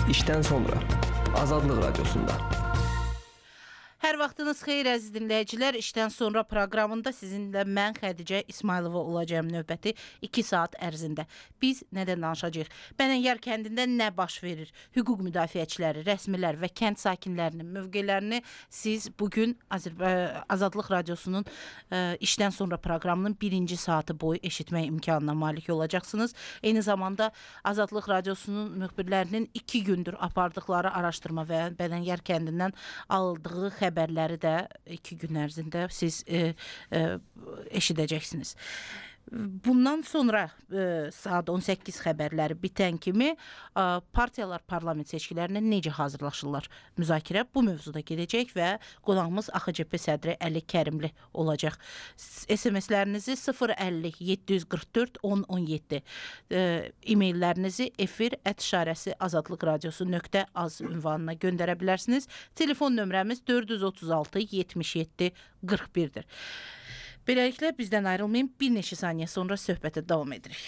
İşten sonra Azadlıq Radiosunda. Hər vaxtınız xeyir əziz dinləyicilər. İşdən sonra proqramında sizinlə mən Xədicə İsmailova olacağım növbəti 2 saat ərzində. Biz nədən danışacağıq? Bənəngər kəndində nə baş verir? Hüquq müdafiəçiləri, rəsmilər və kənd sakinlərinin mövqelərini siz bugün Azadlıq Radiosunun İşdən sonra proqramının 1-ci saatı boyu eşitmək imkanına malik olacaqsınız. Eyni zamanda Azadlıq Radiosunun müxbirlərinin 2 gündür apardıqları araşdırma və Bənəngər kəndindən aldığı xəbərləri də 2 gün ərzində siz eşidəcəksiniz. Bundan sonra saat 18 xəbərləri bitən kimi partiyalar parlament seçkilərinə necə hazırlaşırlar müzakirə bu mövzuda gedəcək və qonağımız AXCP sədri Əli Kərimli olacaq. SMS-lərinizi 050 744 1017 e-maillərinizi efir@azadlıqradiosu.az ünvanına göndərə bilərsiniz. Telefon nömrəmiz 436 77 41-dir. Beləliklə bizdən ayrılmayın, bir neçə saniyə sonra söhbətə davam edirik.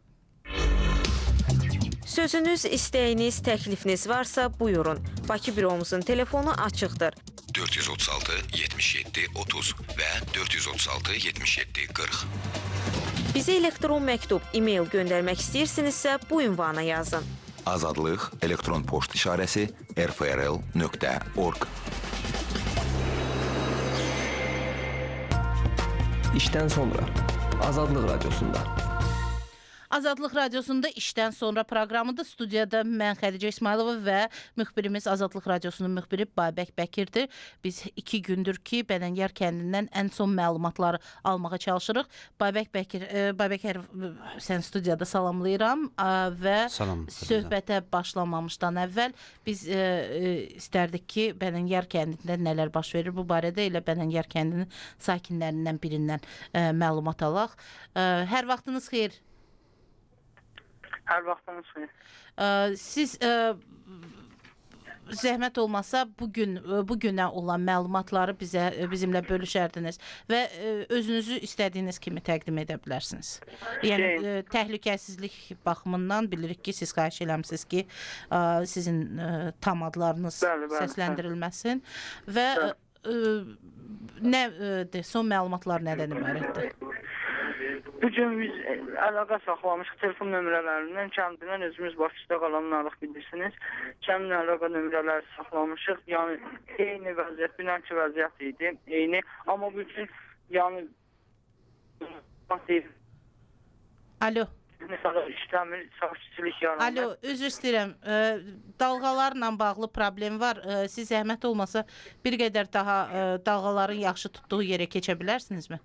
Sözünüz, istəyiniz, təklifiniz varsa buyurun. Bakı büromuzun telefonu açıqdır. 436 77 30 və 436 77 40. Bizə elektron məktub, e-mail göndərmək istəyirsinizsə bu ünvana yazın. Azadlıq elektron poçt işarəsi rfrl.org. İşten sonra Azadlıq Radiosunda. Azadlıq Radiosunda işdən sonra proqramında studiyada mən Xədicə İsmailova və müxbirimiz Azadlıq Radiosunun müxbiri Babək Bəkirdir. Biz 2 gündür ki, Bənəngər kəndindən ən son məlumatları almağa çalışırıq. Babək sən studiyada salamlayıram və söhbətə başlamamışdan əvvəl biz istərdik ki, Bənəngər kəndində nələr baş verir bu barədə elə Bənəngər kəndinin sakinlərindən birindən məlumat alaq. Hər vaxtınız xeyir. Hər vaxtınız xeyir. Siz zəhmət olmasa bugünə olan məlumatları bizimlə bölüşərdiniz və özünüzü istədiyiniz kimi təqdim edə bilərsiniz. Yəni təhlükəsizlik baxımından bilirik ki, siz xahiş eləmisiniz ki, sizin tam adlarınız səsləndirilməsin və son məlumatlar nədən ibarətdir? Bugün biz əlaqə saxlamışıq telefon nömrələrindən, kəndindən özümüz Bakıda qalanlarıq bilirsiniz. Kəndin əlaqə nömrələri saxlamışıq. Yəni eyni vəziyyət, dünənki vəziyyət idi, eyni. Amma bugün yəni Alo. Mesela işləmir, sakitçilik yaranır. Alo, üzr istəyirəm. Dalğalarla bağlı problem var. Siz zəhmət olmasa bir qədər daha dalğaların yaxşı tutduğu yerə keçə bilərsinizmi?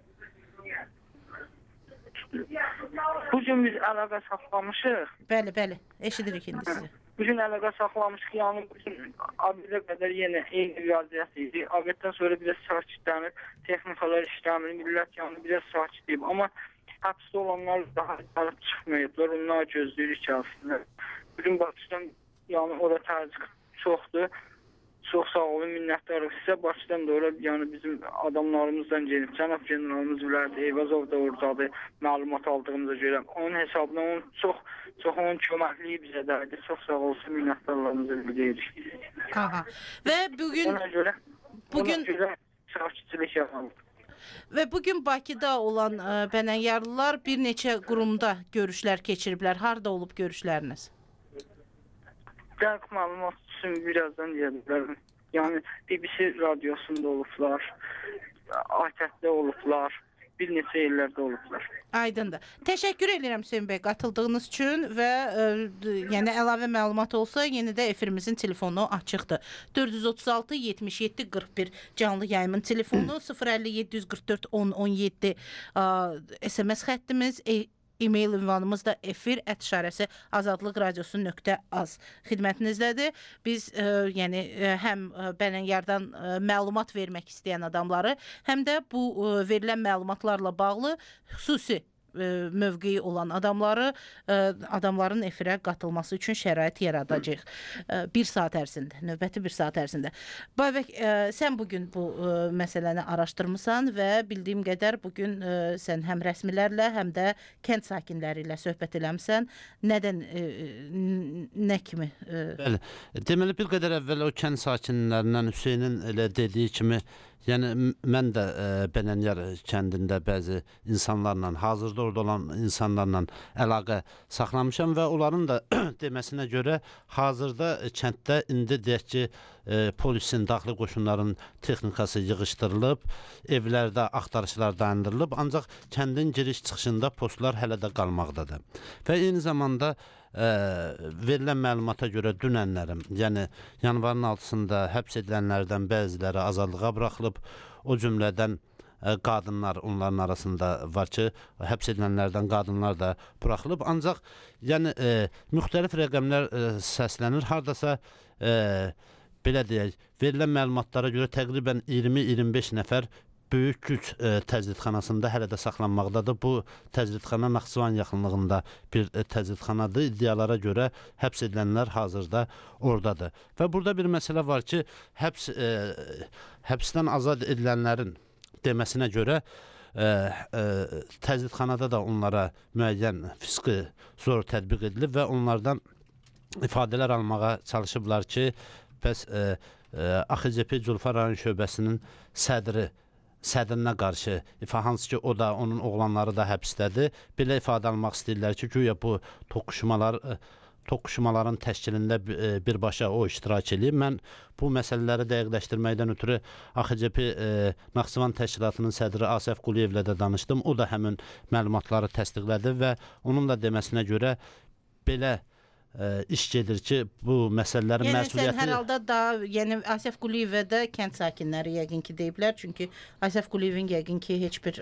Bugün biz əlaqə saxlamışıq. Bəli, eşidirik indi sizi. Bugün əlaqə saxlamışıq, yəni bugün abidə qədər yenə eyni vəziyyət idi. Abiddən sonra biraz sakitlənir, texnikalar işləmir, millət yəni biraz sakitləyib. Amma həbsdə olanlar daha gəlib çıxmayıblar, onlar gözləyirik ki, aslında. Bugün Bakıdan, yəni orada təzyiq çoxdur. Çox sağ olun, minnətdarıq sizə. Bakıdan da orada yəni bizim adamlarımızdan gelib. Cənab generalımız bilərdi, Eyvazov da oradadır, məlumat aldığımıza görə. Onun hesabına onun köməkliyi bizə dərdi. Çox sağ olsun, minnətdarlarımızı bilirik. Aha. Və ona görə sakitçilik yaranır. Və bugün Bakıda olan Bənəngərlilər bir neçə qurumda görüşlər keçiriblər. Harda olub görüşləriniz? Dəqiq məlumat üçün birazdan deyə bilərəm. Yəni BBC radiosunda olublar, ATƏT-də olublar, bir neçə yerlərdə olublar. Aydındır. Təşəkkür edirəm Hüseyn bəy qatıldığınız üçün və yəni əlavə məlumat olsa yenə də efirimizin telefonu açıqdır. 436 77 41 canlı yayımın telefonu 050 744 1017 SMS xəttimiz e-mail ünvanımız da efir@azadlıqradiosu.az xidmətinizdədir. Biz yəni həm Bənəngərdən məlumat vermək istəyən adamları, həm də bu verilən məlumatlarla bağlı xüsusi mövqeyi olan adamların efirə qatılması üçün şərait yaradacağıq. 1 saat ərzində, növbəti 1 saat ərzində. Babək, sən bugün bu məsələni araşdırmısan və bildiyim qədər bugün sən həm rəsmilərlə, həm də kənd sakinləri ilə söhbət eləmsən. Nədən, nə kimi? Bəli. Deməli, bir qədər əvvəl o kənd sakinlərindən Hüseynin elə dediyi kimi, yəni mən də Bənənyar kəndində bəzi insanlarla, hazırda orada olan insanlarla əlaqə saxlamışam və onların da deməsinə görə hazırda kənddə indi deyək ki, polisin, daxili qoşunların texnikası yığışdırılıb, evlərdə axtarışlar dayandırılıb, ancaq kəndin giriş-çıxışında postlar hələ də qalmaqdadır. Və eyni zamanda verilən məlumata görə dünənlərim, yəni yanvarın 6-sında həbs edilənlərdən bəziləri azadlığa buraxılıb, o cümlədən qadınlar onların arasında var ki, həbs edilənlərdən qadınlar da buraxılıb, ancaq yəni müxtəlif rəqəmlər səslənir, hardasa belə deyək, verilən məlumatlara görə təqribən 20-25 nəfər böyük güc təcridxanasında hələ də saxlanmaqdadır. Bu təcridxana Naxçıvan yaxınlığında bir təcridxanadır. İddialara görə həbs edilənlər hazırda oradadır. Və burada bir məsələ var ki, həbsdən azad edilənlərin deməsinə görə təcridxanada da onlara müəyyən fiziki zor tətbiq edilib və onlardan ifadələr almağa çalışıblar ki, bəs AXCP Culfa rayon şöbəsinin sədrinə qarşı hansı ki o da onun oğlanları da həbsdədir. Belə ifadə almaq istəyirlər ki, güya bu toqquşmaların təşkilində birbaşa o iştirak edib. Mən bu məsələləri dəqiqləşdirməkdən ötürü AXCP Naxçıvan təşkilatının sədri Asəf Quliyevlə də danışdım. O da həmin məlumatları təsdiqlədi və onun da deməsinə görə belə iş gedir ki, bu məsələlərin məsuliyyəti... Yəni, sən hər halda da, yəni Asəf Quliyevə də kənd sakinləri yəqin ki deyiblər, çünki Asəf Quliyevin yəqin ki heç bir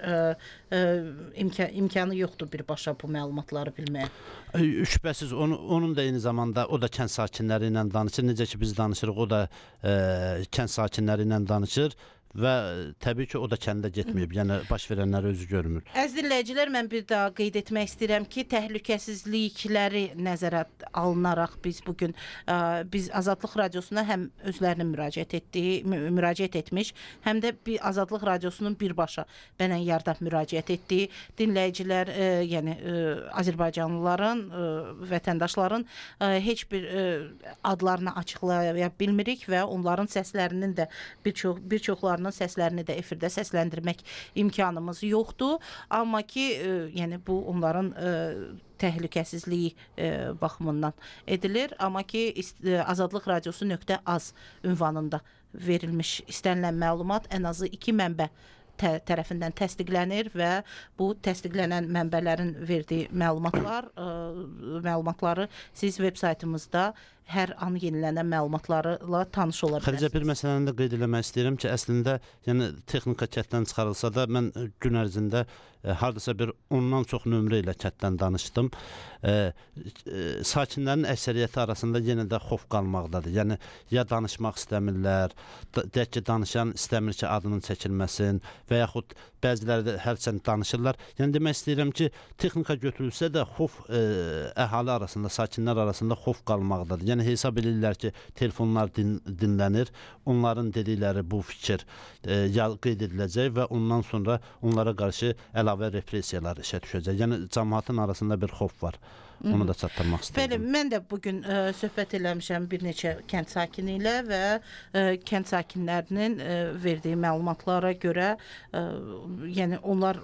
imkanı yoxdur birbaşa bu məlumatları bilməyə. Şübhəsiz, onun da eyni zamanda, o da kənd sakinləri ilə danışır, necə ki biz danışırıq, o da kənd sakinləri ilə danışır. Və təbii ki, o da kəndə getməyib, yəni baş verənləri özü görmür. Əziz dinləyicilər, mən bir daha qeyd etmək istəyirəm ki, təhlükəsizlikləri nəzərə alınaraq biz bugün biz Azadlıq Radiosuna həm özlərini müraciət etmiş, həm də Azadlıq Radiosunun birbaşa Bənənyarda müraciət etdiyi dinləyicilər, yəni Azərbaycanlıların, vətəndaşların heç bir adlarını açıqlaya bilmirik və onların səslərinin də bir çoxlarının səslərini də efirdə səsləndirmək imkanımız yoxdur. Amma ki, yəni bu onların təhlükəsizliyi baxımından edilir. Amma ki, Azadlıq Radiosu.az ünvanında verilmiş istənilən məlumat ən azı 2 mənbə tərəfindən təsdiqlənir və bu təsdiqlənən mənbələrin verdiyi məlumatları siz veb saytımızda hər an yenilənən məlumatlarla tanış ola bilərsiniz. Xəricə bir məsələni də qeyd eləmək istəyirəm ki, əslində yəni texnika kətdən çıxarılsa da mən gün ərzində hardasa bir 10-dan çox nömrə ilə kətdən danışdım. Sakinlərin əksəriyyəti arasında yenə də xof qalmaqdadır. Yəni ya danışmaq istəmirlər, deyək ki, danışan istəmir ki, adının çəkilməsin və yaxud bəziləri də hərçənd danışırlar. Yəni demək istəyirəm ki, texnika götürülsə də xof əhali arasında, sakinlər arasında xof qalmaqdadır. Yəni hesab edirlər ki, telefonlar dinlənir, onların dedikləri bu fikir qeyd ediləcək və ondan sonra onlara qarşı əlavə repressiyalar işə düşəcək. Yəni cəmiyyətin arasında bir xof var. Onu da çatdırmaq istəyirəm. Bəli, mən də bugün söhbət eləmişəm bir neçə kənd sakini ilə və kənd sakinlərinin verdiyi məlumatlara görə, yəni onlar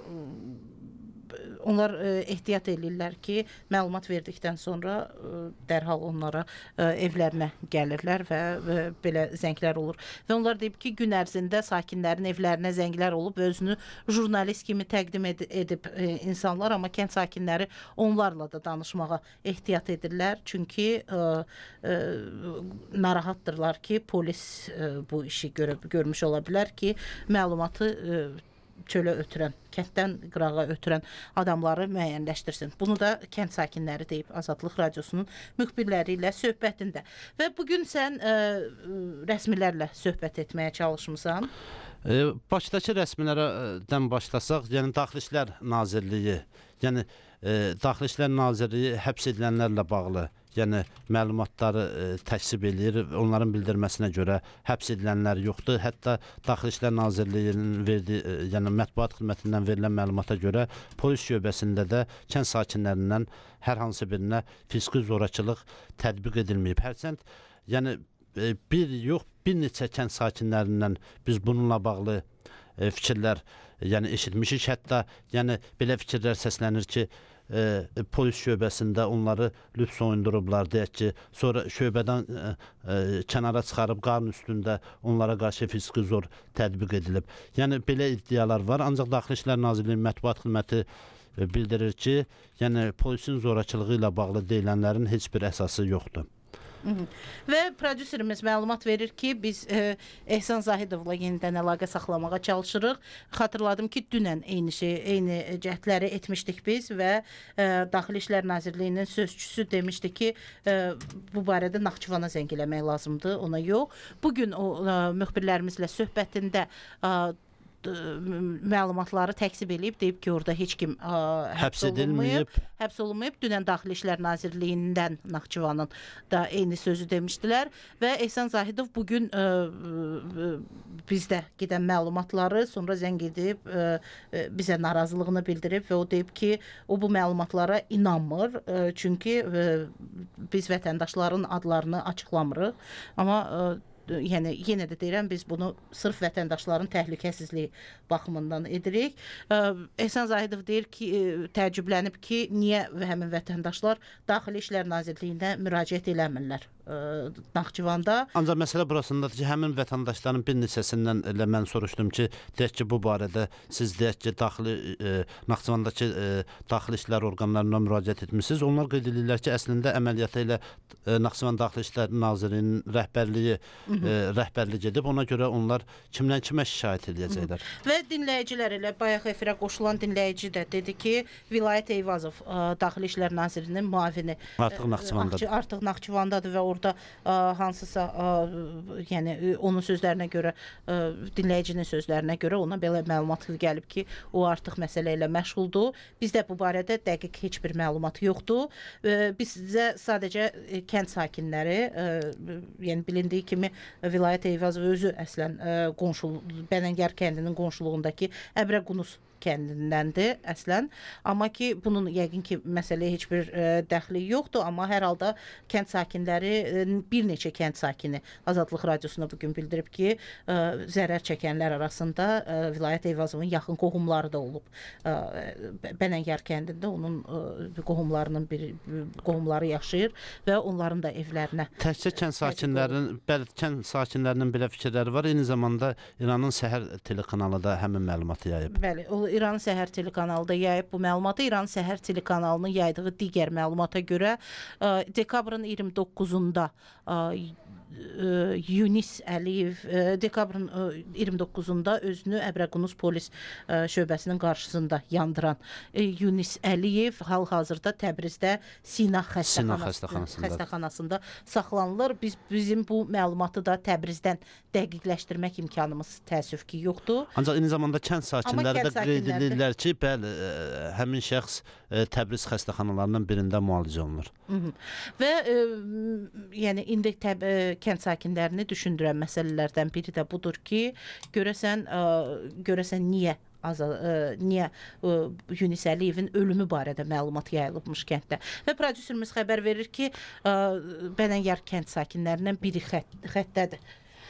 ehtiyat edirlər ki, məlumat verdikdən sonra dərhal onlara evlərinə gəlirlər və belə zənglər olur. Və onlar deyib ki, gün ərzində sakinlərin evlərinə zənglər olub və özünü jurnalist kimi təqdim edib insanlar, amma kənd sakinləri onlarla da danışmağa ehtiyat edirlər. Çünki narahatdırlar ki, polis bu işi görmüş ola bilər ki, məlumatı çölə ötürən, kənddən qırağa ötürən adamları müəyyənləşdirsin. Bunu da kənd sakinləri deyib Azadlıq Radiosunun müxbirləri ilə söhbətində. Və bugün sən rəsmilərlə söhbət etməyə çalışmısan. Başdakı rəsmilərdən başlasaq, yəni Daxili İşlər Nazirliyi, Yəni Daxili İşlər Nazirliyi həbs edilənlərlə bağlı, yəni məlumatları təksib eləyir. Onların bildirməsinə görə həbs edilənlər yoxdur. Hətta Daxili İşlər Nazirliyinin verdiyi, yəni mətbuat xidmətindən verilən məlumata görə polis şöbəsində də kənd sakinlərindən hər hansı birinə fiziki zorakılıq tətbiq edilməyib. Hərçənd, yəni bir neçə kənd sakinlərindən biz bununla bağlı fikirlər eşitmişik. Hətta belə fikirlər səslənir ki, polis şöbəsində onları lüt soyundurublar, deyək ki, sonra şöbədən kənara çıxarıb qarın üstündə onlara qarşı fiziki zor tətbiq edilib. Yəni belə iddialar var, ancaq Daxili İşlər Nazirliyinin mətbuat xidməti bildirir ki, polisin zorakılığı ilə bağlı deyilənlərin heç bir əsası yoxdur. Və prodüserimiz məlumat verir ki, biz Ehsan Zahidovla yenidən əlaqə saxlamağa çalışırıq. Xatırladım ki, dünən eyni cəhdləri etmişdik biz və Daxili İşlər Nazirliyinin sözçüsü demişdi ki, bu barədə Naxçıvana zəng eləmək lazımdır, ona yox. Bugün o müxbirlərimizlə söhbətində məlumatları təksib edib, deyib ki, orada heç kim həbs olunmayıb. Dünən Daxili İşlər Nazirliyindən Naxçıvanın da eyni sözü demişdilər və Ehsan Zahidov bugün bizdə gedən məlumatları sonra zəng edib bizə narazılığını bildirib və o deyib ki, o bu məlumatlara inanmır, çünki biz vətəndaşların adlarını açıqlamırıq, amma yenə də deyirəm, biz bunu sırf vətəndaşların təhlükəsizliyi baxımından edirik. Ehsan Zahidov deyir ki, təəccüblənib ki, niyə həmin vətəndaşlar Daxili İşlər Nazirliyinə müraciət eləmirlər Naxçıvanda. Ancaq məsələ burasındadır ki, həmin vətəndaşların bir neçəsindən elə mən soruşdum ki, deyək ki, bu barədə siz deyək ki, Naxçıvandakı daxili işlər orqanlarına müraciət etmişsiniz. Onlar qeyd edirlər ki, əslində əməliyyata ilə Naxçıvan Daxili İşlər Nazirliyinin rəhbərlik edib. Ona görə onlar kimdən kimə şikayət edəcəklər. Və dinləyicilər elə bayaq efirə qoşulan dinləyici də dedi ki, Vilayət Eyvazov Daxili İşlər Nazirliyinin müavini artıq Naxçıvandadır və orada hansısa, yəni onun sözlərinə görə, dinləyicinin sözlərinə görə ona belə məlumat gəlib ki, o artıq məsələ ilə məşğuldur. Bizdə bu barədə dəqiq heç bir məlumat yoxdur. Bizə sadəcə kənd sakinləri, yəni bilindiyi kimi Vilayət Eyvazov özü əslən Bənəngər kəndinin qonşuluğundakı Əbrəqunus kəndindəndir əslən. Amma ki, bunun yəqin ki, məsələyə heç bir dəxli yoxdur. Amma hər halda kənd sakinləri, bir neçə kənd sakini Azadlıq Radiosuna bugün bildirib ki, zərər çəkənlər arasında Vilayət Eyvazovun yaxın qohumları da olub. Bənəngər kəndində onun qohumları yaşayır və onların da evlərinə. Təkcə kənd sakinlərinin belə fikirləri var. Eyni zamanda İranın Səhər telekanalı da həmin məlumatı yayıb. Bəli, İranın Səhər telekanalı da yayıb bu məlumatı. İranın Səhər telekanalının yaydığı digər məlumata görə dekabrın 29-unda Yunis Əliyev dekabrın 29-unda özünü Əbrəqunus polis şöbəsinin qarşısında yandıran Yunis Əliyev hal-hazırda Təbrizdə Sina xəstəxanasında saxlanılır. Bizim bu məlumatı da Təbrizdən dəqiqləşdirmək imkanımız təəssüf ki, yoxdur. Ancaq eyni zamanda kənd sakinləri də qeyd edirlər ki, bəli, həmin şəxs Təbriz xəstəxanalarından birində müalicə olunur. Və yəni indi kənd sakinlərini düşündürən məsələlərdən biri də budur ki, görəsən niyə Yunis Əliyevin ölümü barədə məlumat yayılıbmış kənddə. Və prodüserimiz xəbər verir ki, Bənəngər kənd sakinlərindən biri xəttədir.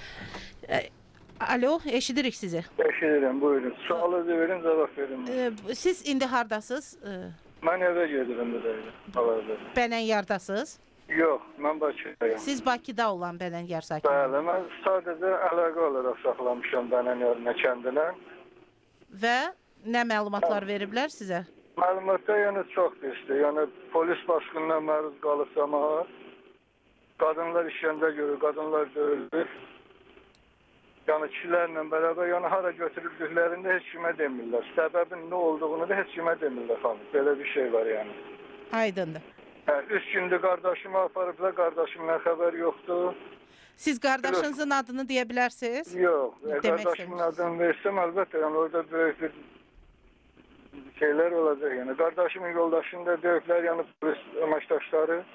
Alo, eşidirik sizi. Eşidirəm, buyurun. Sualınızı verin, cavab verin. Siz indi hardasınız? Mən evə gedirəm burada. Bənəngərdasınız? Yox, mən Bakıdayım. Siz Bakıda olan Bənəngər sakini? Bəli, mən sadəcə əlaqə olaraq saxlamışam Bənəngər kəndinə. Və nə məlumatlar veriblər sizə? Məlumatda yəni çox pisdir. Yəni polis basqınına məruz qalıb zaman qadınlar işgəncə görür, qadınlar döyülür. Yəni kişilərlə bərabər, yəni hara götürüldüklərində heç kimə demirlər. Səbəbin nə olduğunu da heç kimə demirlər. Belə bir şey var yəni. Aydındır. 3 gündür qardaşımı aparıblar, qardaşımdan xəbər yoxdur. Siz qardaşınızın adını deyə bilərsiniz? Yox, qardaşımın adını versəm, əlbəttə, yəni orada böyük bir şeyler olacak yani. Kardeşimin yoldaşını da dövdüler yani polis amaçdaşları.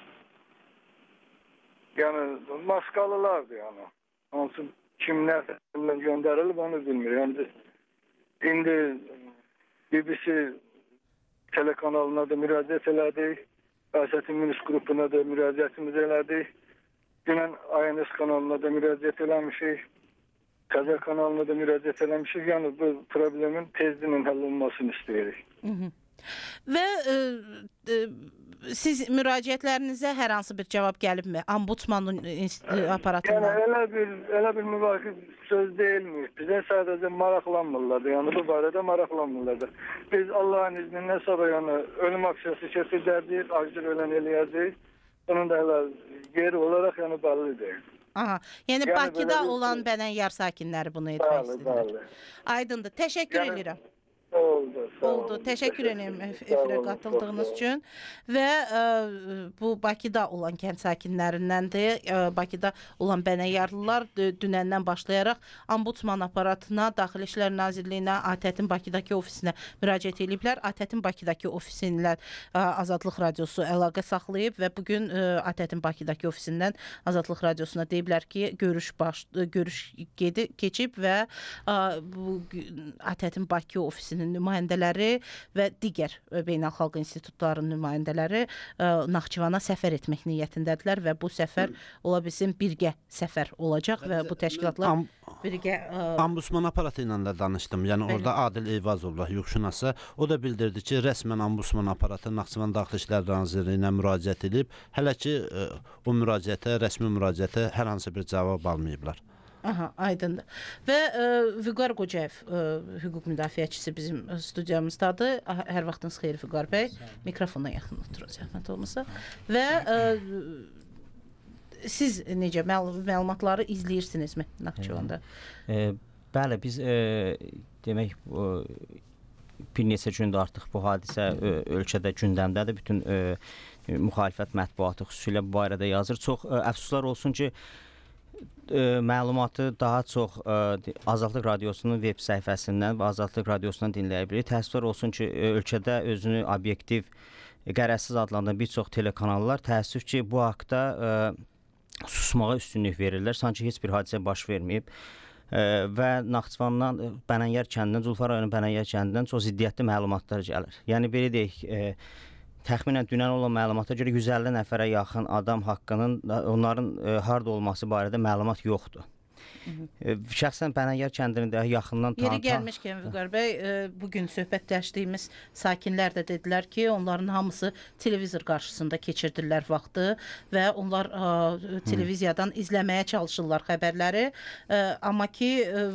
Yani maskalılardı yani. Onun kimler gönderilip onu bilmiyorum. Yani indi BBC telekanalına da müracaat elədik. Gazetin Minus grubuna da müracaatımız elədik. Dünən INS kanalına da müracaat eləmişik. Kaza kanalına da müracaat eləmişik. Yani bu problemin tezliğinin həll olmasını isteyirik. Və siz müraciətlərinizə hər hansı bir cavab gəlibmi? Ombudsmanın aparatından. Yani elə bir müvafiq söz değilmiş. Bize sadece maraqlanmırlardı. Yani bu barədə maraqlanmırlardı. Biz Allah'ın izniyle sabah yani ölüm aksiyası çəkəcəyik, acil ölən eləyəcəyik. Bunun da hələ yeri olarak yani belli değil. Aha. Yəni Yəni Bakıda belə bir- olan Bənənyar sakinləri bunu etmək Bəli, istəyirlər. bəli. Aydındır. Təşəkkür Yəni- edirəm. Oldu. Sağ Oldu. olun. Təşəkkür edirəm Sağ efirə olun, qatıldığınız çox sağ üçün. Və bu Bakıda olan kənd sakinlərindəndir. Bakıda olan Bənənyarlılar dünəndən başlayaraq Ombudsman aparatına, Daxili İşlər Nazirliyinə, ATƏT-in Bakıdakı ofisinə müraciət ediblər. ATƏT-in Bakıdakı ofisinlə Azadlıq Radiosu əlaqə saxlayıb və bu gün ATƏT-in Bakıdakı ofisindən Azadlıq Radiosuna deyiblər ki, görüş keçib və bu ATƏT-in Bakı ofisinin nümayəndələri və digər beynəlxalq institutların nümayəndələri Naxçıvana səfər etmək niyyətindədirlər və bu səfər ola bilsin birgə səfər olacaq və bu təşkilatlar birgə Ombudsman aparatı ilə də danışdım. Yəni orada Adil Eyvazovla hüquqşünası o da bildirdi ki, rəsmən Ombudsman aparatı Naxçıvan Daxili İşlər Nazirliyinə müraciət edib, hələ ki o müraciətə, rəsmi müraciətə hər hansı bir cavab almayıblar. Aha, aydındır. Və Vüqar Qocayev hüquq müdafiəçisi bizim studiyamızdadır. Hər vaxtınız xeyir Vüqar bəy. Mikrofona yaxın oturun zəhmət olmasa. Və siz necə məlumatları izləyirsinizmi Naxçıvanda? Bəli, biz demək bir neçə gündür artıq bu hadisə ölkədə gündəmdədir. Bütün müxalifət mətbuatı xüsusilə bu barədə yazır. Çox əfsuslar olsun ki, məlumatı daha çox Azadlıq Radiosunun web səhifəsindən və Azadlıq Radiosundan dinləyə bilir. Təəssüflər olsun ki, ölkədə özünü obyektiv, qərəzsiz adlandıran bir çox telekanallar təəssüf ki, bu haqda susmağa üstünlük verirlər. Sanki heç bir hadisə baş verməyib. Və Naxçıvandan, Bənənyar kəndindən, Zulfar rayonu Bənənyar kəndindən çox ziddiyyətli məlumatlar gəlir. Yəni, belə deyək, təxminən dünən olan məlumata görə 150 nəfərə yaxın adam haqqının, onların harda olması barədə məlumat yoxdur. Şəxsən Bənənyar kəndini də yaxından tanıtan... Yeri gəlmişkən Vüqar bəy, bugün söhbətləşdiyimiz sakinlər də dedilər ki, onların hamısı televizor qarşısında keçirdirlər vaxtı və onlar televiziyadan izləməyə çalışırlar xəbərləri. Amma ki,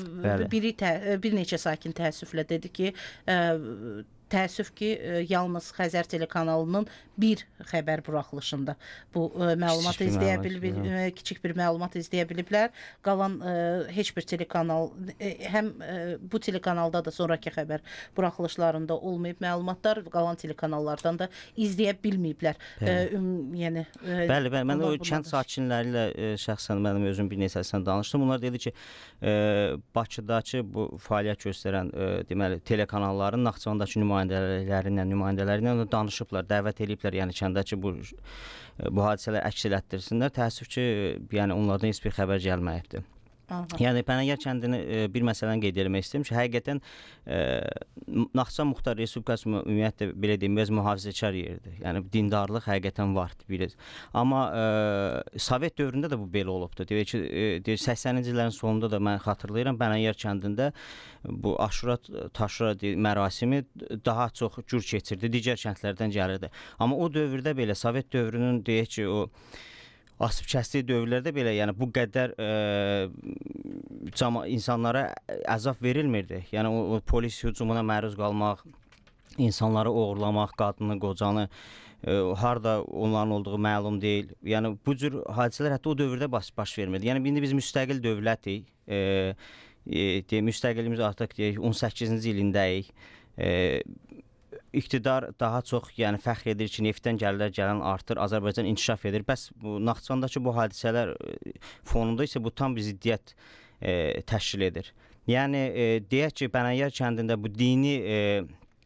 bir neçə sakin təəssüflə dedi ki, təəssüf ki, yalnız Xəzər telekanalının bir xəbər buraxılışında bu məlumatı izləyə biliblər, kiçik bir məlumat izləyə biliblər. Qalan heç bir telekanal, həm bu telekanalda da sonrakı xəbər buraxılışlarında olmayıb məlumatlar, qalan telekanallardan da izləyə bilməyiblər. Yəni Bəli, mən o kənd sakinləri ilə şəxsən mənim özüm bir neçəsindən danışdım. Onlar dedi ki, Bakıdakı bu fəaliyyət göstərən deməli telekanalların Naxçıvandakı nümayəndələri ilə danışıblar, dəvət ediblər, yəni kəndəki bu hadisələri əks elətdirsinlər. Təəssüf ki, yəni onlardan heç bir xəbər gəlməyibdir. Yəni Bənənyar kəndini bir məsələni qeyd etmək istəyirəm ki, həqiqətən Naxçıvan Muxtar Respublikası ümumiyyətlə belə deyim, biraz mühafizəkar yerdir. Yəni dindarlıq həqiqətən var. Amma Sovet dövründə də bu belə olubdur. Deyək ki, 80-ci illərin sonunda da mən xatırlayıram, Bənənyar kəndində bu aşura taşura mərasimi daha çox gür keçirdi, digər kəndlərdən gəlirdi. Amma o dövrdə belə Sovet dövrünün deyək ki, o asıb kəsdiyi dövrlərdə belə, yəni bu qədər insanlara əzab verilmirdi. Yəni o polis hücumuna məruz qalmaq, insanları oğurlamaq, qadını, qocanı, harda onların olduğu məlum deyil. Yəni bu cür hadisələr hətta o dövrdə baş vermirdi. Yəni indi biz müstəqil dövlətik, müstəqilimiz artıq 18-ci ilindəyik. İqtidar daha çox yəni fəxr edir ki, neftdən gəlirlər, gələn artır, Azərbaycan inkişaf edir. Bəs bu Naxçıvandakı bu hadisələr fonunda isə bu tam bir ziddiyyət təşkil edir. Yəni deyək ki, Bənənyar kəndində bu dini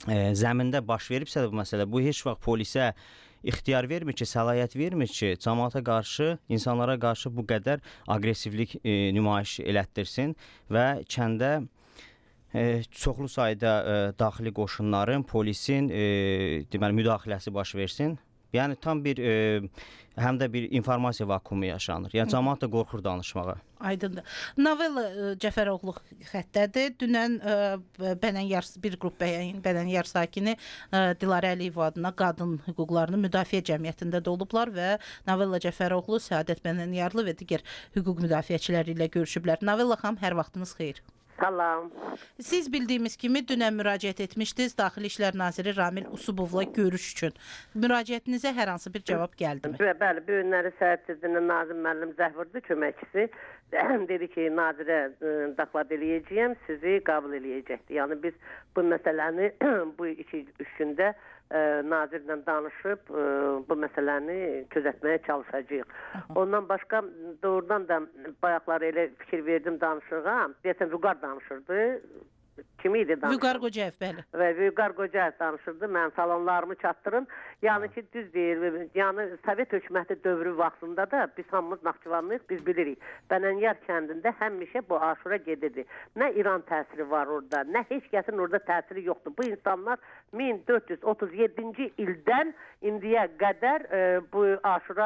zəmində baş veribsə bu məsələ, bu heç vaxt polisə ixtiyar vermir ki, səlahiyyət vermir ki, cəmaata qarşı, insanlara qarşı bu qədər aqressivlik nümayiş elətdirsin və kəndə çoxlu sayda daxili qoşunların, polisin deməli müdaxiləsi baş versin. Yəni tam bir həm də bir informasiya vakuumu yaşanır. Yəni cəmaət də qorxur danışmağa. Aydındır. Novella Cəfəroğlu xəttədir. Dünən bir qrup Bənənyar sakini Dilarə Əliyeva adına qadın hüquqlarını müdafiə cəmiyyətində də olublar və Novella Cəfəroğlu, Səadət Bənənyarlı və digər hüquq müdafiəçiləri ilə görüşüblər. Novella xanım, hər vaxtınız xeyir. Salam. Siz bildiyimiz kimi dünən müraciət etmişdiniz Daxili İşlər Naziri Ramil Usubovla görüş üçün. Müraciətinizə hər hansı bir cavab gəldimi? Bəli, bu günləri Səhət-Sizinin Nazim müəllim Zəhvurdu köməkçisi dedi ki, nazirə daxvad eləyəcəyəm, sizi qəbul eləyəcəkdir. Yəni biz bu məsələni bu 2-3 gündə nazirlə danışıb bu məsələni gözətməyə çalışacağıq. Ondan başqa doğrudan da bayaqları elə fikir verdim danışığa. Deyəsən Vüqar danışırdı. Kim idi danışır? Vüqar Qocayev, bəli. Və Vüqar Qocayev danışırdı. Mən salonlarımı çatdırın. Yəni ki, düz deyir. Yəni Sovet hökuməti dövrü vaxtında da biz hamımız Naxçıvanlıyıq, biz bilirik. Bənənyar kəndində həmişə bu aşura gedirdi. Nə İran təsiri var orada, nə heç kəsin orada təsiri yoxdur. Bu insanlar 1437-ci ildən indiyə qədər bu aşura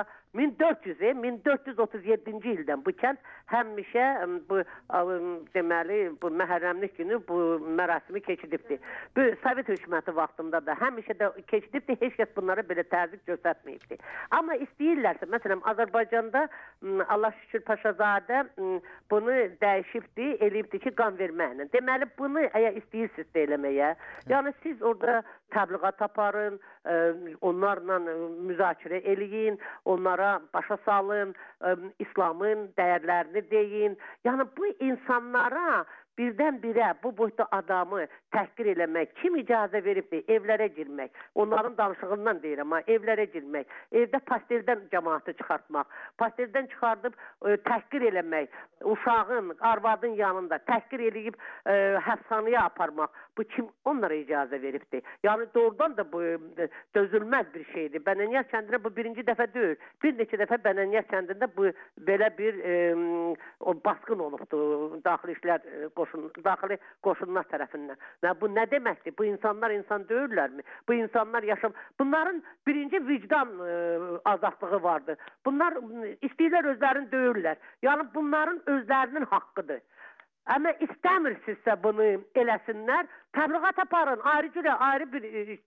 1437-ci ildən bu kənd həmişə bu deməli bu məhərrəmlik günü bu mərasimi keçidibdir. Bu Sovet hökuməti vaxtında da həmişə də keçidibdir. Heç kəs bunlara belə təzyiq göstərməyibdir. Amma istəyirlərsə, məsələn Azərbaycanda Allah şükür Paşazadə bunu dəyişibdir, eləyibdir ki, qan verməklə. Deməli bunu əgər istəyirsiniz də eləməyə, yəni siz orada təbliğat aparın, onlarla müzakirə eləyin, onlara başa salın, İslamın dəyərlərini deyin. Yəni bu insanlara birdən-birə bu boyda adamı təhqir eləmək, kim icazə veribdir evlərə girmək, onların danışığından deyirəm, amma evlərə girmək, evdə pasteldən cəmaatı çıxartmaq, pasteldən çıxardıb təhqir eləmək, uşağın, arvadın yanında təhqir eləyib həbsxanaya aparmaq, bu kim onlara icazə veribdir? Yəni doğrudan da bu dözülməz bir şeydir. Bənənyar kəndində bu birinci dəfə deyil, bir neçə dəfə Bənənyar kəndində bu belə bir baskın olubdur daxili işlər daxili qoşunlar tərəfindən. Bu nə deməkdir? Bu insanlar insan deyirlərmi? Bu insanlar bunların birinci vicdan azadlığı vardır. Bunlar istəyirlər özlərini deyirlər. Yəni bunların özlərinin haqqıdır. Amma istəmirsinizsə bunu eləsinlər, təbliğat aparın, ayrı bir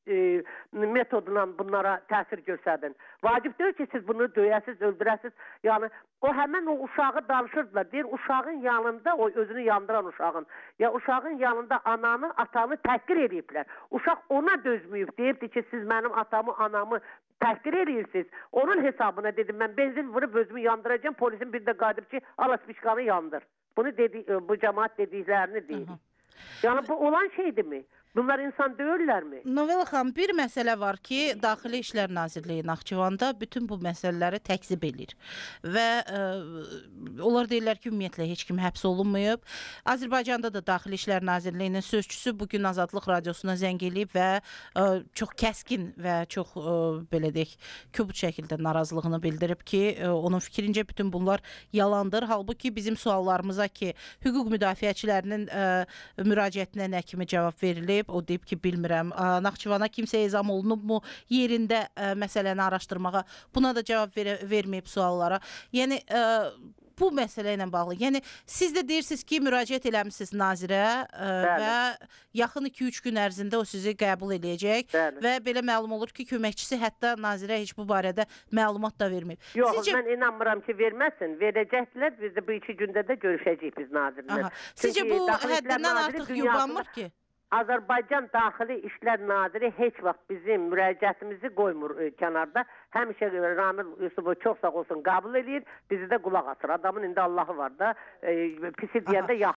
metodla bunlara təsir göstərdin. Vacib deyil ki, siz bunu döyəsiz, öldürəsiz. Yəni, o həmən o uşağı danışırdılar. Deyir, uşağın yanında, o özünü yandıran uşağın, ya uşağın yanında ananı, atanı təhqir ediblər. Uşaq ona dözməyib, deyibdir ki, siz mənim atamı, anamı təhqir edirsiniz. Onun hesabına dedim, mən benzin vurub özümü yandıracağım, polisin bir də qadib ki, alaspişkanı yandır. Bunu bu cəmaat dediklərini deyir. Yəni bu olan şeydirmi? Bunlar insan deyirlərmi? Novella xanım, bir məsələ var ki, Daxili İşlər Nazirliyi Naxçıvanda bütün bu məsələləri təkzib edir. Və onlar deyirlər ki, ümumiyyətlə heç kim həbs olunmayıb. Azərbaycanda da Daxili İşlər Nazirliyinin sözçüsü bugün Azadlıq Radiosuna zəng eləyib və çox kəskin və çox, belə deyək, kobud şəkildə narazılığını bildirib ki, onun fikrincə bütün bunlar yalandır. Halbuki bizim suallarımıza ki, hüquq müdafiəçilərinin müraciətinə nə kimi cavab verilib, o deyib ki, bilmirəm, Naxçıvana kimsə ezam olunubmu yerində məsələni araşdırmağa, buna da cavab verməyib suallara. Yəni, bu məsələ ilə bağlı. Yəni, siz də deyirsiniz ki, müraciət eləmişsiniz nazirə və yaxın 2-3 gün ərzində o sizi qəbul eləyəcək və belə məlum olur ki, köməkçisi hətta nazirə heç bu barədə məlumat da verməyib. Yox, mən inanmıram ki, verməsin. Verəcəkdilər, biz də bu 2 gündə də görüşəcəyik biz nazirlə. Sizcə bu həddindən artıq yubanmır ki? Azərbaycan Daxili İşlər Naziri heç vaxt bizim müraciətimizi qoymur kənarda. Həmişə Ramil Usubov çox sağ olsun qəbul edir, bizi də qulaq asır. Adamın indi Allahı var da, pisi deyəndə yaxşı.